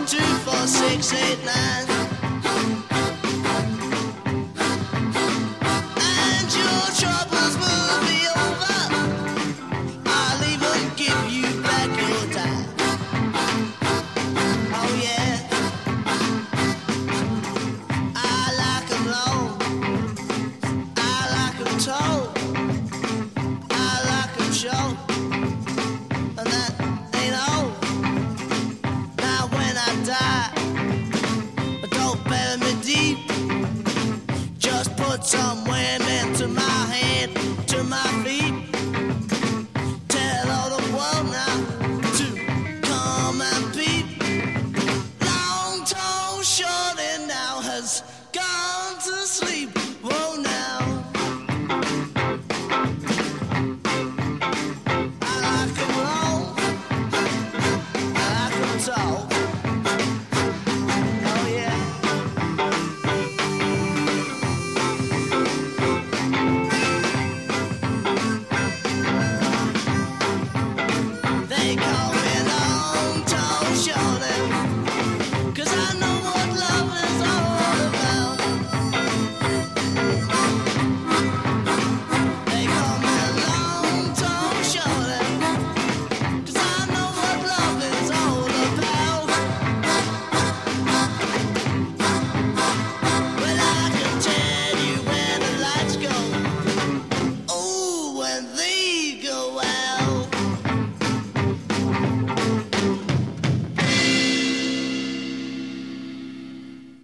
1, 2, 4, 6, 8, 9. And your troubles will be over. I'll even give you back your time. Oh yeah. I like 'em long, I like 'em tall, I like 'em short, and that ain't all. Now when I die, don't bury me deep, just put somewhere